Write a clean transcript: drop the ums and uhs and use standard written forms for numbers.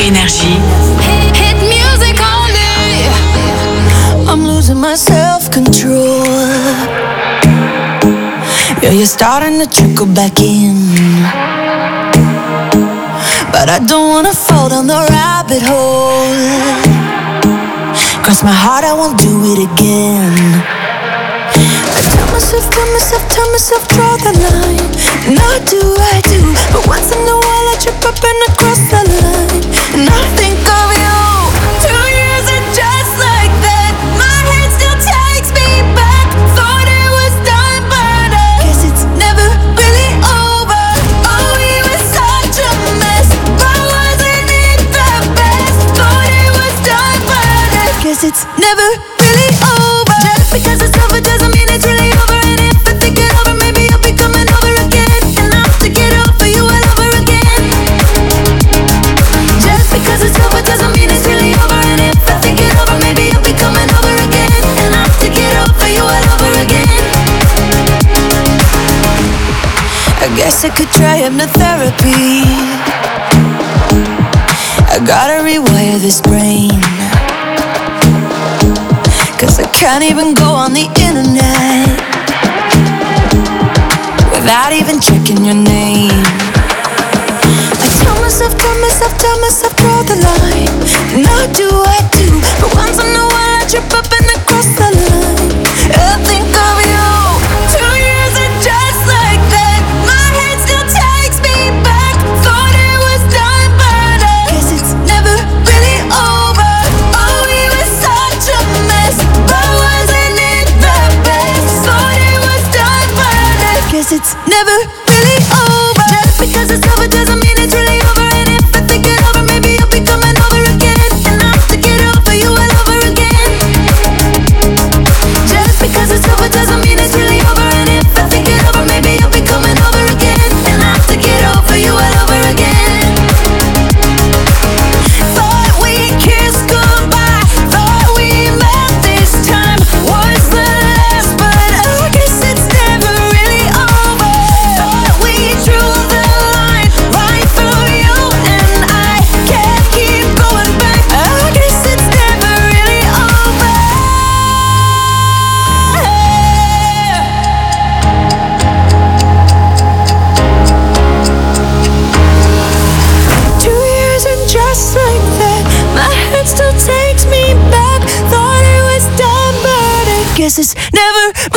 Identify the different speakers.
Speaker 1: Énergie.
Speaker 2: Hit music only. I'm losing my self-control. Yeah, you're starting to trickle back in, but I don't wanna fall down the rabbit hole. Cross my heart, I won't do it again. I tell myself, draw the line. And I do, but once in a while I trip up and I cross the line. And I think of you. 2 years and just like that, my head still takes me back. Thought it was done, but I guess it's never really over. Oh, we were such a mess, but wasn't it the best? Thought it was done, but I guess it's never really over. Just because it's over doesn't mean it's really over. And if I think it over, maybe I'll be coming over again. And I'll have to get over you all over again. Just because it's over doesn't mean it's really over. And if I think it over, maybe I'll be coming over again. And I'll have to get over you all over again. I guess I could try hypnotherapy. I gotta rewire this brain, 'cause I can't even go on the internet without even checking your name. I tell myself, draw the line. And I do, but once in a while I trip up and I cross the line. I think of you. 2 years and just like that, my head still takes me back. Thought it was done, but I guess it's never really over. Oh, we were such a mess, but wasn't it the best? Thought it was done, but I guess it's never really over. Just because it's over doesn't mean it's really over. And if I think it over, maybe I'll be coming over again. And I'll have to get over you all over again. Just because it's over doesn't mean it's really over. And if I think it over, maybe I'll be coming over again. And I'll have to get over you all over again. Thought we kissed goodbye, thought we met this time was the last, but I guess it's never really over. Thought we drew the line right through you and I can't keep going back. I guess it's never really over. 2 years and just like that, my head still takes me back. Thought it was done, but I guess it's never